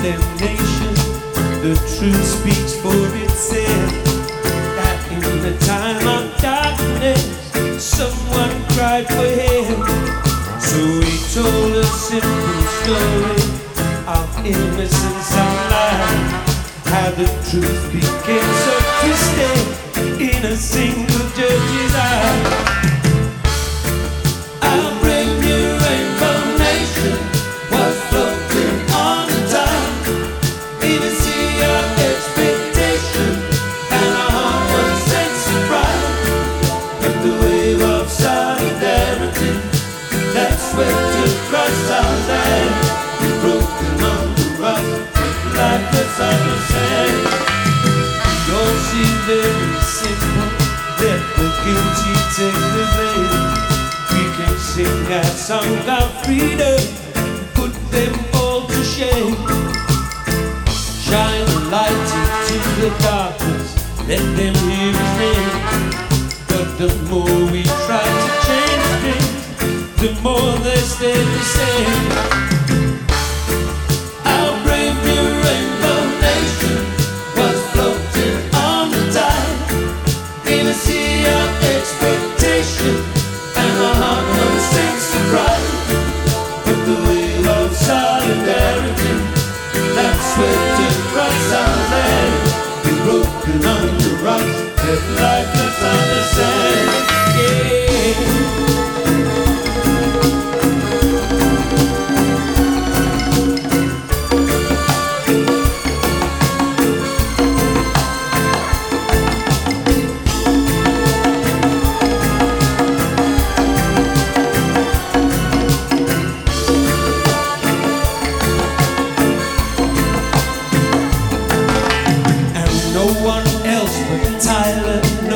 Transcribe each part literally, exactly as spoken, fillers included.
condemnation. The truth speaks for itself. That in the time of darkness, someone cried for help. So he told a simple story of innocence and life. How the truth became so twisted in a single judge's eye. Our brave new rainbow nation was floating on the tide in a sea of expectation, and our heart was set surprise. But the wave of solidarity that swept across our land is broken on the rocks, lifeless on the sand. It all seems very simple, let the guilty take the blame. We can sing our song of freedom, put them all to shame. Shine a light into the darkness, let them hear his name. But the more we try to change things, the more they stay the same. Our brave new rainbow nation was floating on the tide in a sea of expectation, and our heart was set surprise. But the wave of solidarity that swept across our land is broken on the rocks, left lifeless on the sand. Yeah. No one else but Tyler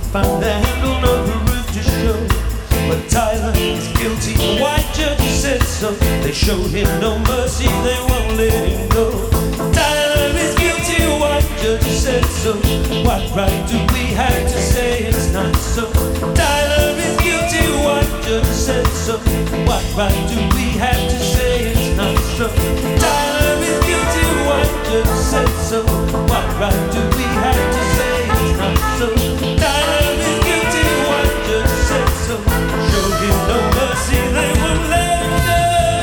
found the handle of the roof to show. But Tyler is guilty, the white judge said so. They showed him no mercy, they won't let him go. Tyler is guilty, the white judge said so. What right do we have to say it's not so? Tyler is guilty, the white judge said so. What right do we have to say it's not so? Tyler is guilty, the white judge said so. What right do we have to say it's not so? Tyler is guilty, the white judge said so. Show him no mercy, they won't let him go.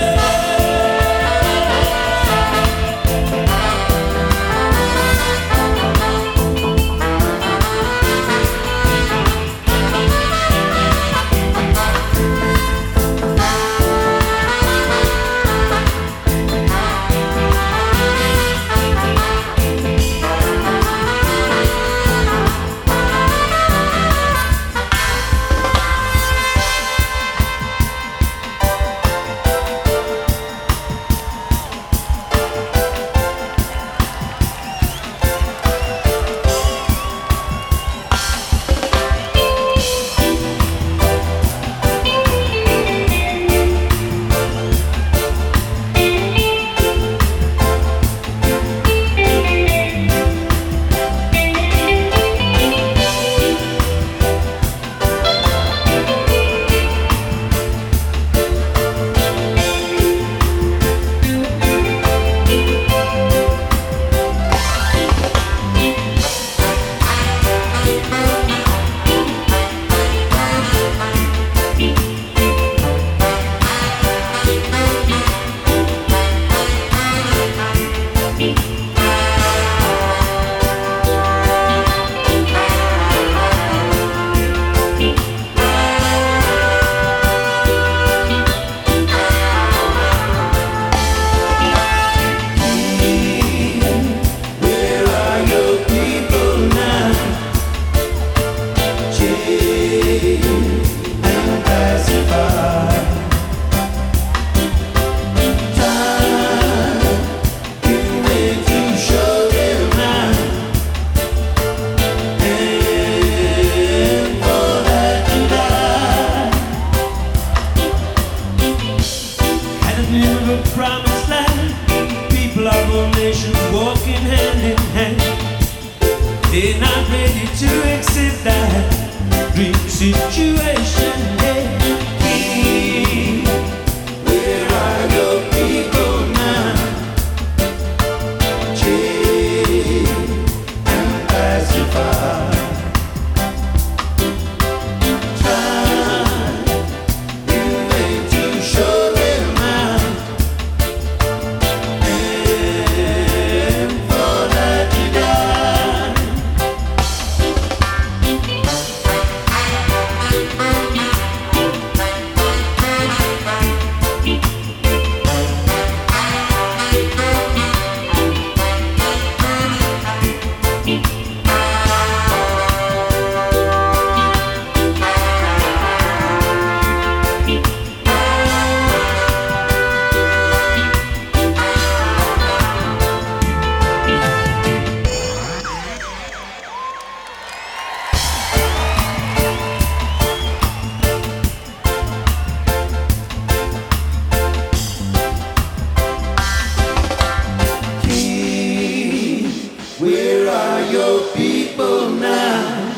Promised land, people of all nations walking hand in hand. They're not ready to accept that dream situation. Hey, where are your people now? Chill and pacify. Where are your people now?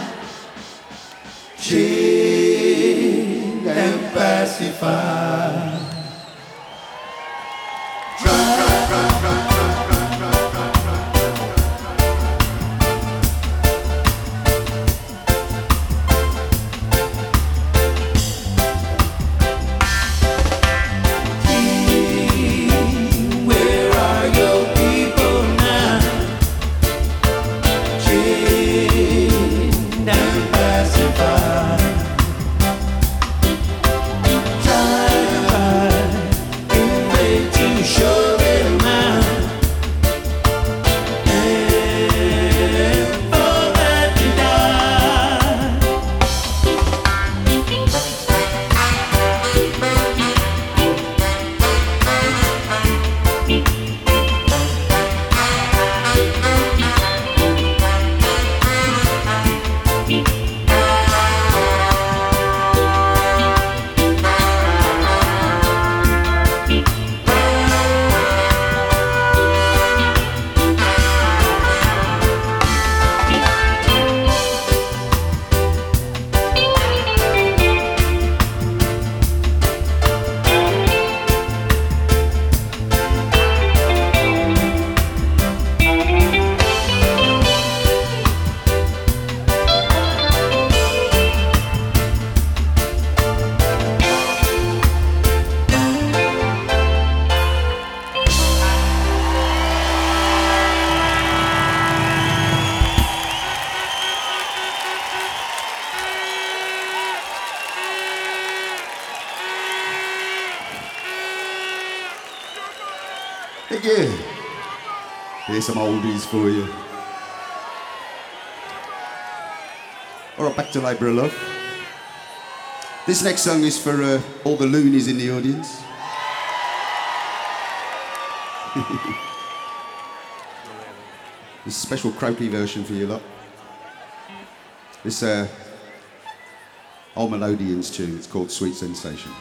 Chill and pacify. Where are your people now? Chill and pacify. Time Thank you. Here's some oldies for you. All right, back to Labour of Love. This next song is for uh, all the loonies in the audience. This special croaky version for you lot. This uh, old Melodians tune, it's called Sweet Sensation.